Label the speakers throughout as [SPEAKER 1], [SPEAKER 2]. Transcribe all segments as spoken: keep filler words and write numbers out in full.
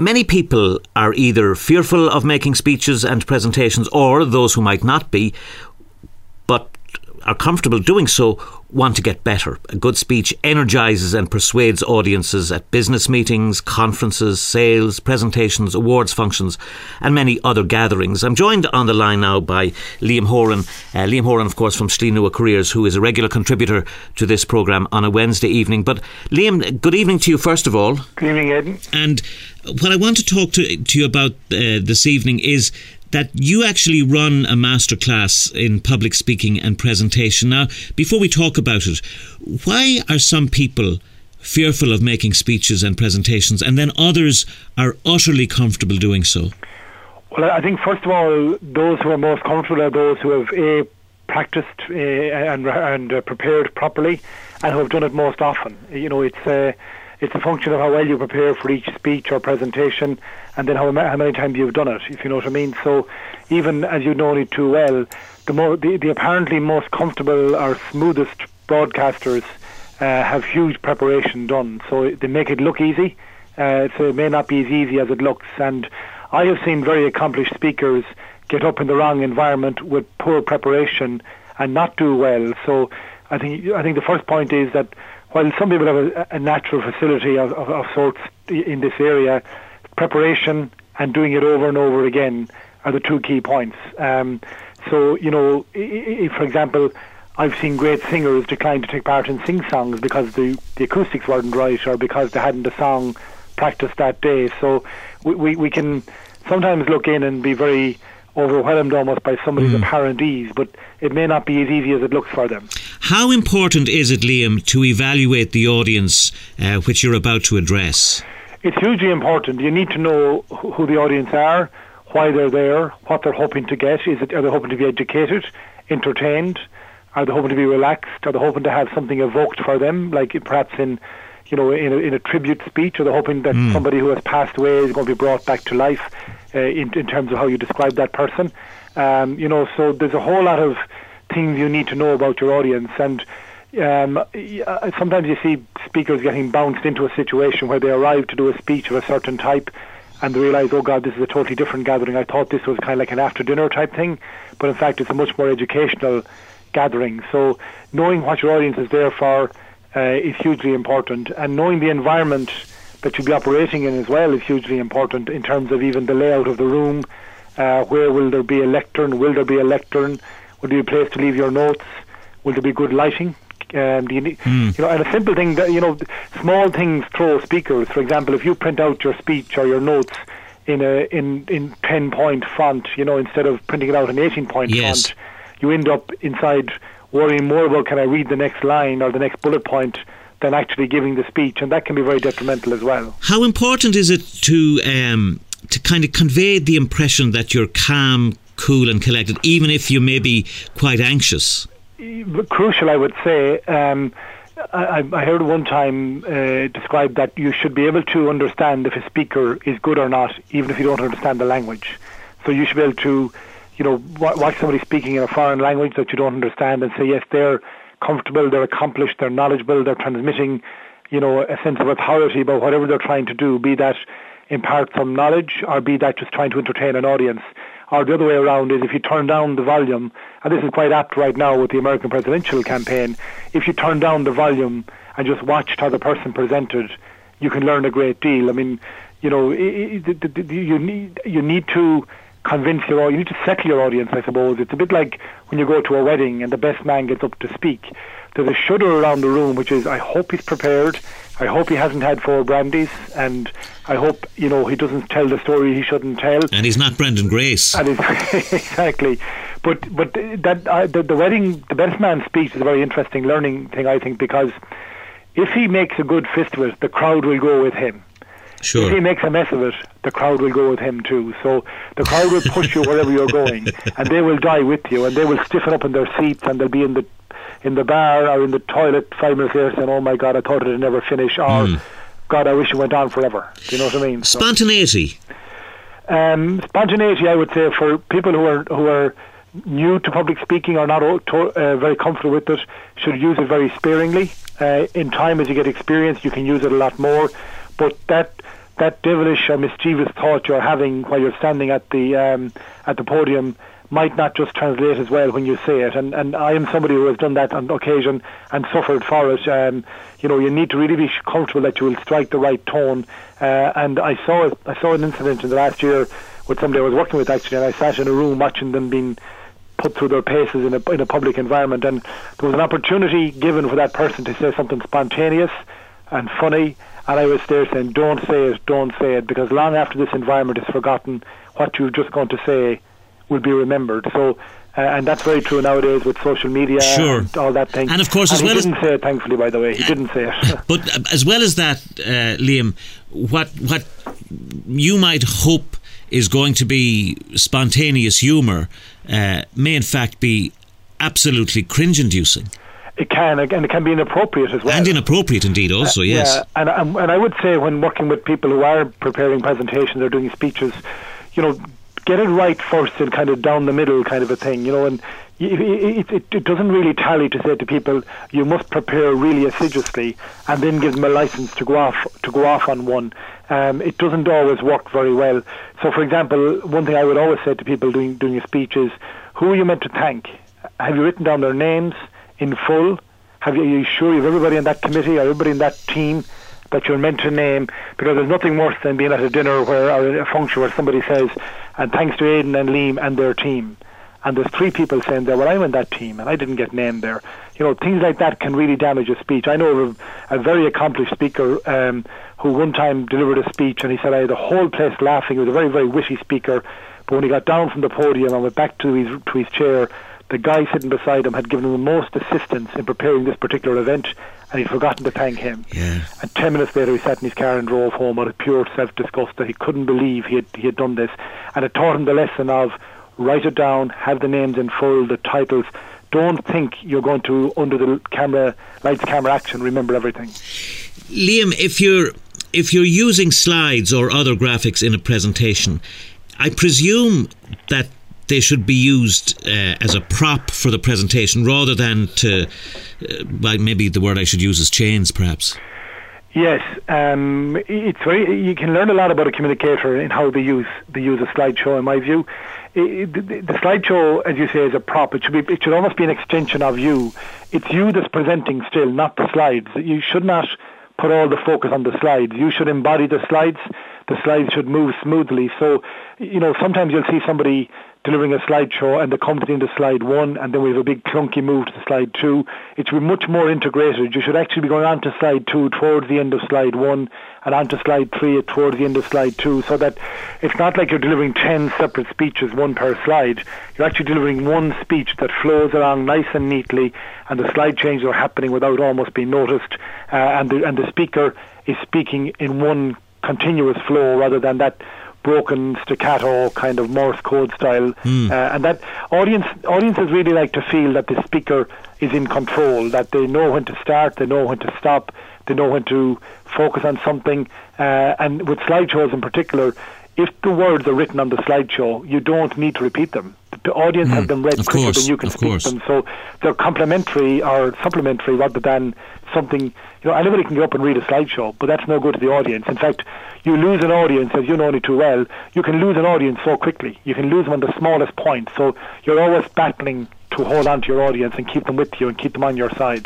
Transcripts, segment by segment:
[SPEAKER 1] many people are either fearful of making speeches and presentations, or those who might not be, but are comfortable doing so, want to get better. A good speech energises and persuades audiences at business meetings, conferences, sales, presentations, awards functions and many other gatherings. I'm joined on the line now by Liam Horan. Uh, Liam Horan, of course, from Slínua Careers, who is a regular contributor to this programme on a Wednesday evening. But Liam, good evening to you first of all.
[SPEAKER 2] Good evening, Aidan.
[SPEAKER 1] And what I want to talk to, to you about uh, this evening is that you actually run a masterclass in public speaking and presentation. Now, before we talk about it, why are some people fearful of making speeches and presentations and then others are utterly comfortable doing so?
[SPEAKER 2] Well, I think first of all, those who are most comfortable are those who have A, practiced uh, and, and uh, prepared properly and who have done it most often. You know, it's uh, it's a function of how well you prepare for each speech or presentation, and then how, how many times you've done it, if you know what I mean. So even as you know it too well, the, more, the, the apparently most comfortable or smoothest broadcasters uh, have huge preparation done. So they make it look easy, uh, so it may not be as easy as it looks. And I have seen very accomplished speakers get up in the wrong environment with poor preparation and not do well. So I think I think the first point is that while some people have a, a natural facility of, of, of sorts in this area, preparation and doing it over and over again are the two key points. Um, so, you know, if, for example, I've seen great singers decline to take part in sing-songs because the, the acoustics weren't right or because they hadn't a song practiced that day. So we, we, we can sometimes look in and be very overwhelmed almost by somebody's mm. apparent ease, but it may not be as easy as it looks for them.
[SPEAKER 1] How important is it, Liam, to evaluate the audience uh, which you're about to address?
[SPEAKER 2] It's hugely important. You need to know who the audience are, why they're there, what they're hoping to get. Is it, are they hoping to be educated, entertained? Are they hoping to be relaxed? Are they hoping to have something evoked for them, like perhaps in, you know, in a, in a tribute speech? Are they hoping that mm. somebody who has passed away is going to be brought back to life uh, in, in terms of how you describe that person? Um, you know, so there's a whole lot of things you need to know about your audience. And um, sometimes you see speakers getting bounced into a situation where they arrive to do a speech of a certain type and they realise, oh God, this is a totally different gathering. I thought this was kind of like an after-dinner type thing, but in fact it's a much more educational gathering. So knowing what your audience is there for uh, is hugely important, and knowing the environment that you'll be operating in as well is hugely important in terms of even the layout of the room. Uh, where will there be a lectern? Will there be a lectern? Will there be a place to leave your notes? Will there be good lighting? Um, do you, need, mm. you know, and a simple thing that, you know, small things throw speakers. For example, if you print out your speech or your notes in a in in ten point font, you know, instead of printing it out in eighteen point
[SPEAKER 1] yes.
[SPEAKER 2] font, you end up inside worrying more about can I read the next line or the next bullet point than actually giving the speech, and that can be very detrimental as well.
[SPEAKER 1] How important is it to um, to kind of convey the impression that you're calm, cool and collected, even if you may be quite anxious?
[SPEAKER 2] Crucial, I would say. Um, I, I heard one time uh, described that you should be able to understand if a speaker is good or not, even if you don't understand the language. So you should be able to, you know, watch somebody speaking in a foreign language that you don't understand and say, yes, they're comfortable, they're accomplished, they're knowledgeable, they're transmitting, you know, a sense of authority about whatever they're trying to do, be that impart some knowledge or be that just trying to entertain an audience. Or the other way around is if you turn down the volume, and this is quite apt right now with the American presidential campaign, if you turn down the volume and just watched how the person presented, you can learn a great deal. I mean, you know, it, it, it, you need you need to convince your you need to settle your audience, I suppose. It's a bit like when you go to a wedding and the best man gets up to speak. There's a shudder around the room, which is, I hope he's prepared, I hope he hasn't had four brandies, and I hope, you know, he doesn't tell the story he shouldn't tell.
[SPEAKER 1] And he's not Brendan Grace.
[SPEAKER 2] And exactly. But but that uh, the, the wedding, the best man speech is a very interesting learning thing, I think, because if he makes a good fist of it, the crowd will go with him.
[SPEAKER 1] Sure.
[SPEAKER 2] If he makes a mess of it, the crowd will go with him too. So the crowd will push you wherever you're going, and they will die with you, and they will stiffen up in their seats, and they'll be in the in the bar or in the toilet five minutes later saying, oh my God, I thought it would never finish, or mm. God, I wish it went on forever. Do you know what I mean?
[SPEAKER 1] Spontaneity.
[SPEAKER 2] So, um, spontaneity, I would say, for people who are who are new to public speaking or not uh, very comfortable with it, should use it very sparingly. Uh, in time, as you get experience, you can use it a lot more. But that that devilish or mischievous thought you're having while you're standing at the um, at the podium might not just translate as well when you say it. And and I am somebody who has done that on occasion and suffered for it. Um, you know, you need to really be comfortable that you will strike the right tone. Uh, and I saw I saw an incident in the last year with somebody I was working with actually, and I sat in a room watching them being put through their paces in a, in a public environment, and there was an opportunity given for that person to say something spontaneous and funny, and I was there saying, don't say it, don't say it, because long after this environment is forgotten, what you're just going to say will be remembered. So, uh, and that's very true nowadays with social media
[SPEAKER 1] sure.
[SPEAKER 2] and all that thing.
[SPEAKER 1] And of course,
[SPEAKER 2] and
[SPEAKER 1] as
[SPEAKER 2] he
[SPEAKER 1] well
[SPEAKER 2] didn't
[SPEAKER 1] as
[SPEAKER 2] say it, thankfully, by the way, he uh, didn't say it.
[SPEAKER 1] But as well as that, uh, Liam, what what you might hope is going to be spontaneous humour uh, may in fact be absolutely cringe-inducing.
[SPEAKER 2] It can, and it can be inappropriate as well.
[SPEAKER 1] And inappropriate indeed also,
[SPEAKER 2] uh,
[SPEAKER 1] yes.
[SPEAKER 2] Yeah, and, and, and I would say when working with people who are preparing presentations or doing speeches, you know, get it right first and kind of down the middle kind of a thing, you know, and it, it, it, it doesn't really tally to say to people, you must prepare really assiduously and then give them a license to go off to go off on one. Um, it doesn't always work very well. So, for example, one thing I would always say to people doing doing a speech is, who are you meant to thank? Have you written down their names in full? Have you, are you sure you have everybody in that committee or everybody in that team that you're meant to name? Because there's nothing worse than being at a dinner where, or a function where somebody says, and thanks to Aidan and Liam and their team. And there's three people saying there, well, I'm in that team and I didn't get named there. You know, things like that can really damage a speech. I know of a, a very accomplished speaker um, who one time delivered a speech and he said I had the whole place laughing. He was a very, very witty speaker. But when he got down from the podium and went back to his, to his chair, the guy sitting beside him had given him the most assistance in preparing this particular event, and he'd forgotten to thank him.
[SPEAKER 1] Yeah.
[SPEAKER 2] And ten minutes later he sat in his car and drove home out of pure self-disgust that he couldn't believe he had, he had done this. And it taught him the lesson of write it down, have the names in full, the titles. Don't think you're going to, under the camera lights, camera action, remember everything.
[SPEAKER 1] Liam, if you're if you're using slides or other graphics in a presentation, I presume that they should be used uh, as a prop for the presentation rather than to, uh, well, maybe the word I should use is chains, perhaps.
[SPEAKER 2] Yes, um, it's very. You can learn a lot about a communicator in how they use they use a slideshow. In my view, it, the, the slideshow, as you say, is a prop. It should be. It should almost be an extension of you. It's you that's presenting still, not the slides. You should not put all the focus on the slides. You should embody the slides. The slides should move smoothly. So, you know, sometimes you'll see somebody delivering a slideshow and they come to the end of slide one and then we have a big clunky move to slide two. It should be much more integrated. You should actually be going on to slide two towards the end of slide one and on to slide three towards the end of slide two, so that it's not like you're delivering ten separate speeches, one per slide. You're actually delivering one speech that flows along nice and neatly, and the slide changes are happening without almost being noticed, uh, and, the, and the speaker is speaking in one continuous flow rather than that broken staccato kind of Morse code style. Mm. Uh, and that audience audiences really like to feel that the speaker is in control, that they know when to start, they know when to stop, they know when to focus on something. Uh, and with slideshows in particular, if the words are written on the slideshow, you don't need to repeat them. The audience mm. have them read
[SPEAKER 1] of
[SPEAKER 2] quicker
[SPEAKER 1] course,
[SPEAKER 2] than you can speak
[SPEAKER 1] course.
[SPEAKER 2] them. So they're complementary or supplementary rather than something. You know, anybody can get up and read a slideshow, but that's no good to the audience. In fact, you lose an audience, as you know only too well, you can lose an audience so quickly. You can lose them on the smallest point. So you're always battling to hold on to your audience and keep them with you and keep them on your side.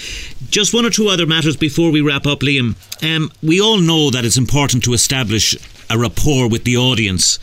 [SPEAKER 1] Just one or two other matters before we wrap up, Liam. Um, we all know that it's important to establish a rapport with the audience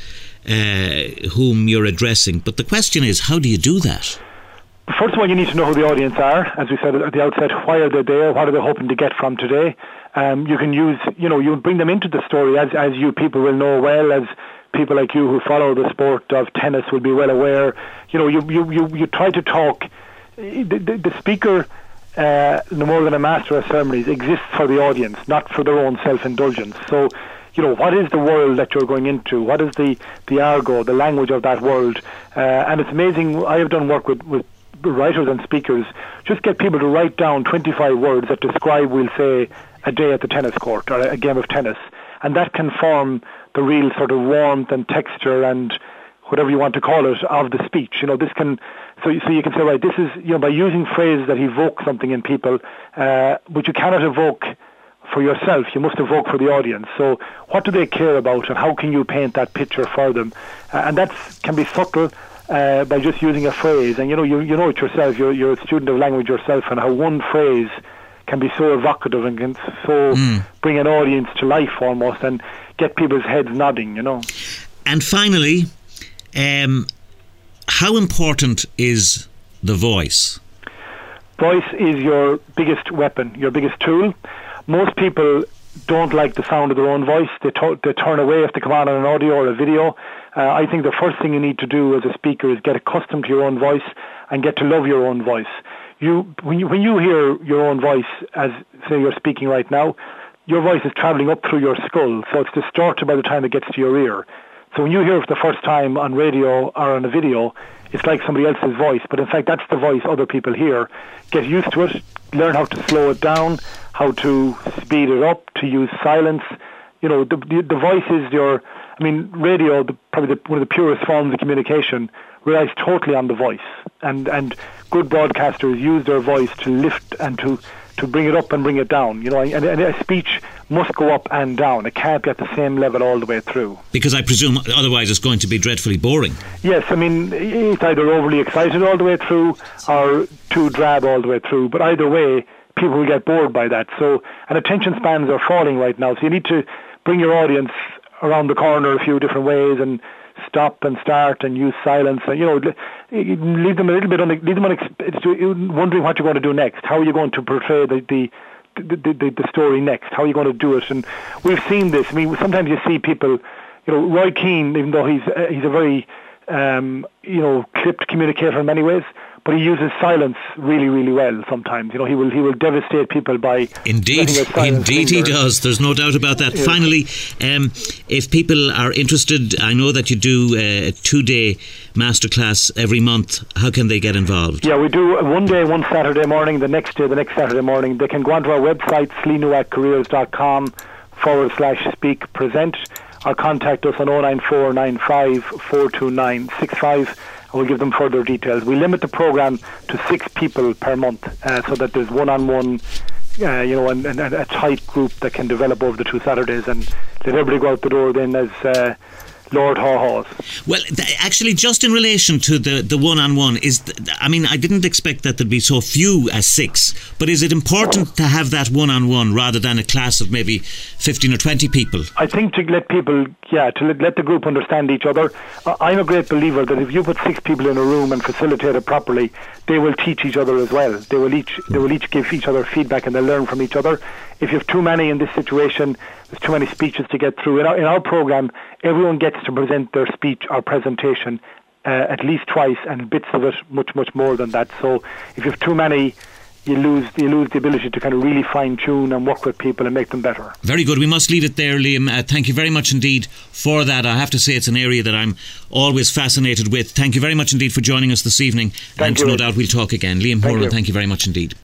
[SPEAKER 1] uh, whom you're addressing. But the question is, how do you do that?
[SPEAKER 2] First of all, you need to know who the audience are. As we said at the outset, why are they there? What are they hoping to get from today? Um, you can use, you know, you bring them into the story, as as you people will know well, as people like you who follow the sport of tennis will be well aware. You know, you you you, you try to talk. The, the, the speaker, uh, no more than a master of ceremonies, exists for the audience, not for their own self-indulgence. So, you know, what is the world that you're going into? What is the the argot, the language of that world? Uh, and it's amazing. I have done work with with writers and speakers. Just get people to write down twenty-five words that describe, we'll say, a day at the tennis court or a game of tennis, and that can form the real sort of warmth and texture and whatever you want to call it of the speech. You know, this can, so so you can say, right, this is, you know, by using phrases that evoke something in people, uh, but you cannot evoke for yourself, you must evoke for the audience. So what do they care about, and how can you paint that picture for them? Uh, and that can be subtle uh, by just using a phrase. And you know, you you know it yourself. You're you're a student of language yourself, and how one phrase can be so evocative and can so mm. bring an audience to life almost, and get people's heads nodding. You know.
[SPEAKER 1] And finally, um, how important is the voice?
[SPEAKER 2] Voice is your biggest weapon, your biggest tool. Most people don't like the sound of their own voice. They, to- they turn away if they come on an audio or a video. Uh, I think the first thing you need to do as a speaker is get accustomed to your own voice and get to love your own voice. You when you when you hear your own voice, as say you're speaking right now, your voice is travelling up through your skull, so it's distorted by the time it gets to your ear. So when you hear it for the first time on radio or on a video, it's like somebody else's voice, but in fact that's the voice other people hear. Get used to it, learn how to slow it down, how to speed it up, to use silence. You know, the the, the voice is your, I mean, radio, the, probably the, one of the purest forms of communication, relies totally on the voice. And and good broadcasters use their voice to lift and to, to bring it up and bring it down. You know, and, and a speech must go up and down. It can't be at the same level all the way through.
[SPEAKER 1] Because I presume otherwise it's going to be dreadfully boring.
[SPEAKER 2] Yes, I mean, it's either overly excited all the way through or too drab all the way through. But either way, people will get bored by that. So, and attention spans are falling right now. So you need to bring your audience around the corner a few different ways and stop and start and use silence. And, you know, leave them a little bit, leave them unex- wondering what you're going to do next. How are you going to portray the, the The, the, the story next? How are you going to do it? And we've seen this. I mean, sometimes you see people, you know, Roy Keane, even though he's uh, he's a very, um, you know, clipped communicator in many ways, but he uses silence really, really well sometimes. You know, he will he will devastate people by
[SPEAKER 1] Indeed, indeed he does. There's no doubt about that. Yes. Finally, um, if people are interested, I know that you do a two-day masterclass every month. How can they get involved?
[SPEAKER 2] Yeah, we do one day, one Saturday morning, the next day, the next Saturday morning. They can go onto our website, sleenuaccareers.com forward slash speak present, or contact us on oh nine four nine five four two nine six five, and we'll give them further details. We limit the program to six people per month, uh, so that there's one-on-one, uh, you know, and, and, and a tight group that can develop over the two Saturdays, and let everybody go out the door then as uh, Lord Haw-Haws.
[SPEAKER 1] Well, th- actually, just in relation to the, the one-on-one, is th- I mean, I didn't expect that there'd be so few as six, but is it important to have that one-on-one rather than a class of maybe fifteen or twenty people?
[SPEAKER 2] I think to let people, yeah, to let, let the group understand each other. Uh, I'm a great believer that if you put six people in a room and facilitate it properly, they will teach each other as well. They will each they will each give each other feedback, and they'll learn from each other. If you have too many in this situation, there's too many speeches to get through. In our, in our program, everyone gets to present their speech or presentation uh, at least twice, and bits of it much, much more than that. So if you have too many, you lose you lose the ability to kind of really fine-tune and work with people and make them better.
[SPEAKER 1] Very good. We must leave it there, Liam. Uh, thank you very much indeed for that. I have to say it's an area that I'm always fascinated with. Thank you very much indeed for joining us this evening.
[SPEAKER 2] Thank
[SPEAKER 1] and
[SPEAKER 2] you.
[SPEAKER 1] No doubt we'll talk again. Liam Portland, thank you very much indeed.